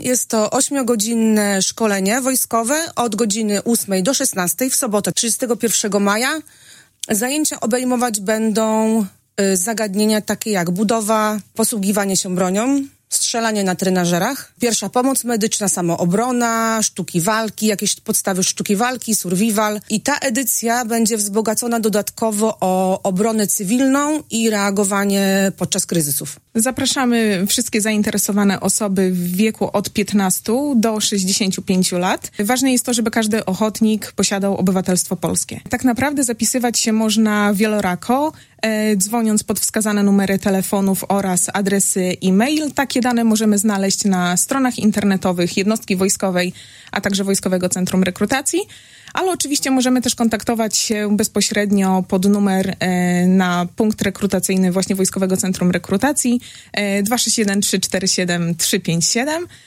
Jest to 8-godzinne szkolenie wojskowe od godziny 8 do 16 w sobotę 31 maja. Zajęcia obejmować będą zagadnienia takie jak budowa, posługiwanie się bronią, strzelanie na trenażerach, pierwsza pomoc medyczna, samoobrona, sztuki walki, jakieś podstawy sztuki walki, survival. I ta edycja będzie wzbogacona dodatkowo o obronę cywilną i reagowanie podczas kryzysów. Zapraszamy wszystkie zainteresowane osoby w wieku od 15 do 65 lat. Ważne jest to, żeby każdy ochotnik posiadał obywatelstwo polskie. Tak naprawdę zapisywać się można wielorako, dzwoniąc pod wskazane numery telefonów oraz adresy e-mail. Takie dane możemy znaleźć na stronach internetowych jednostki wojskowej, a także Wojskowego Centrum Rekrutacji. Ale oczywiście możemy też kontaktować się bezpośrednio pod numer na punkt rekrutacyjny właśnie Wojskowego Centrum Rekrutacji 261 347 357.